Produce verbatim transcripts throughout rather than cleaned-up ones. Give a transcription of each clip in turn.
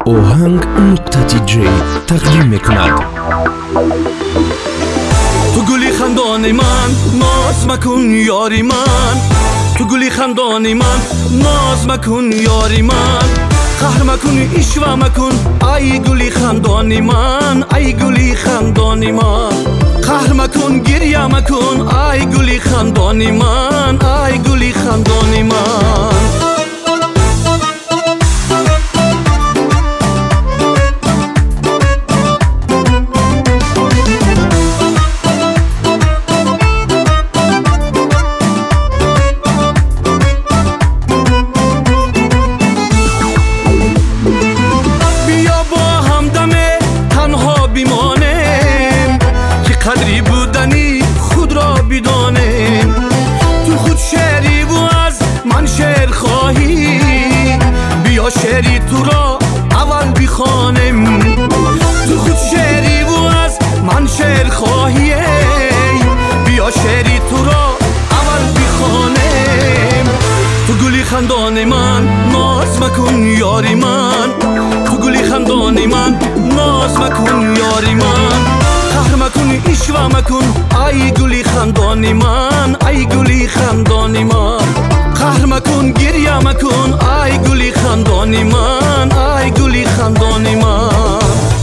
اوهنگ نقطه تی جی تقدیم میکند. تو گلی خندان من ناز مکن یاری من، تو گلی خندان من ناز مکن یاری من، قهر مکن اشوه مکن ای گلی خندان من، ای گلی خندان من، قهر مکن گریه مکن ای گلی خندان من، ای گلی خندان من. قدری بودنی خود را بدانیم، تو خود شعری و از من شعر خواهی، بیا شعری تو را اول بخوانم، تو خود شعری و از من شعر خواهی، بیا شعری تو را اول بخوانم. تو گلی خندان من ناز مکن یاری من، تو گلی خندان من ناز مکن یاری من، قهر مکن اشوه مکن ای گلی خندان من، ای گلی خندان من، قهر مکن گریه مکن ای گلی خندان من، ای گلی خندان من.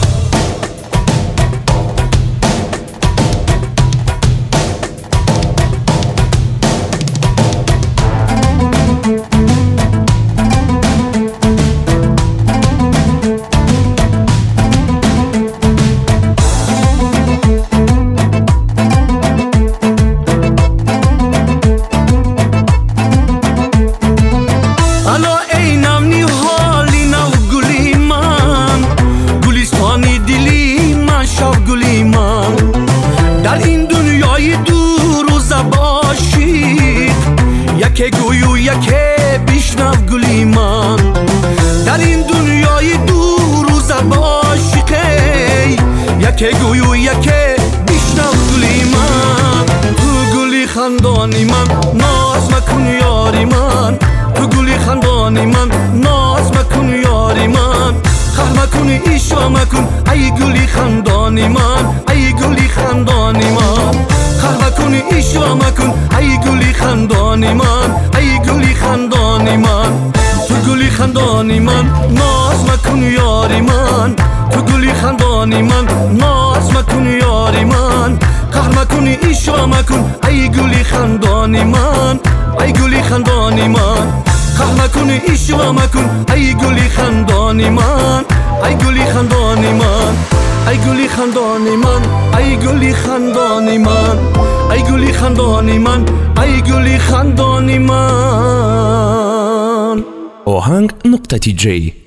در این دنیای دور و زب عاشق یکی گویو یکی بشنو گلی من، در این دنیای دور و زب عاشق یکی گویو یکی بشنو گلی من. تو گلی خندانی من ناز مکن یاری من، تو گلی خندانی من ناز مکن یاری من، قهر مکن اشوه مکن ای گلی خندانی من، ای گلی خندانی من، قهر مکن اشوه مکن ای گلی خندانی من، ای گلی خندانی من. تو گلی خندانی من ناز مکن یاری من، تو گلی خندانی من ناز مکن یاری من، قهر مکن اشوه مکن ای گلی خندانی من، ای گلی خندانی من، قهر مکن اشوه مکن ای گلی خندانی من، ای گلی خندانی من، ای گلی خندانی من، ای گلی خندانی من، ای گلی خندانی من، ای گلی خندانی من. اوهنگ نقطه تی جی